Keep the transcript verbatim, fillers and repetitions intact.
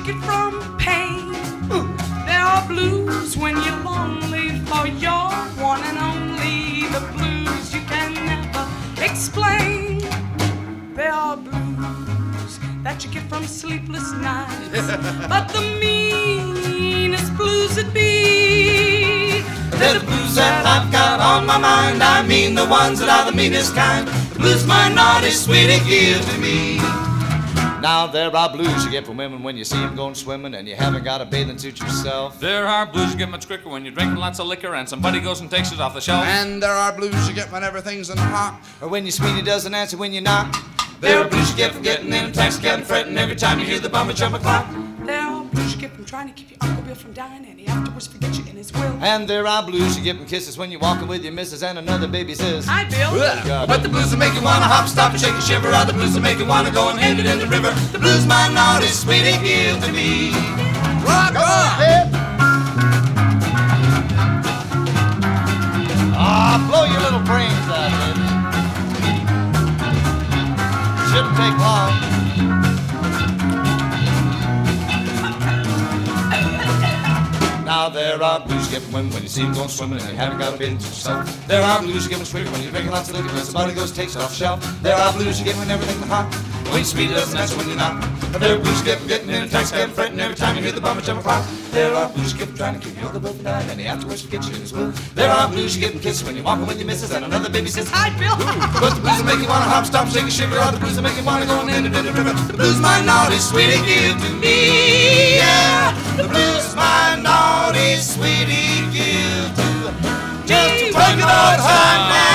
you get from pain. There are blues when you're lonely for your one and only. The blues you can never explain. There are blues that you get from sleepless nights. But the meanest blues it be. They're the blues that I've got on my mind. I mean the ones that are the meanest kind. The blues my naughty sweetie give to me. Now there are blues you get from women when you see them going swimming and you haven't got a bathing suit yourself. There are blues you get much quicker when you're drinking lots of liquor and somebody goes and takes it off the shelf. And there are blues you get when everything's in hot. Or when your sweetie doesn't answer when you're not. There are blues you get from getting in a taxi cab and fretting every time you hear the bumper jump a clock. There are blues you get from trying to keep your Uncle Bill from dying and he afterwards forgets you in his will. And there are blues you get from kisses when you're walking with your missus and another baby says, Hi, Bill. God. But the blues that make you wanna hop, stop, and shake and shiver are the blues that make you wanna go and end it in the river. The blues my naughty sweetie give to me. Rock on! Ah, blow your little brains out, baby. Shouldn't take long. Now there are blues you get from women when you see them going swimming and you haven't got a bit into yourself. There are blues you get from swimming when you're drinking lots of liquor and somebody goes takes it off the shelf. There are blues you get when everything's hot. When your speed doesn't answer when you're not. There are blues you get from getting in a taxi cab and fretting every time you hear the bumper jump a clock. There are blues you get from trying to keep your Uncle Bill from dying and he afterwards forgets you in his will. There are blues you get from kisses when you're walking with your missus and another baby says, Hi, Bill. but the blues that make you wanna hop, stop, shake, and shiver are the blues that make you wanna go and end it in the river. The blues my naughty sweetie give to me, yeah. The blues my naughty sweetie give to just a regular time now.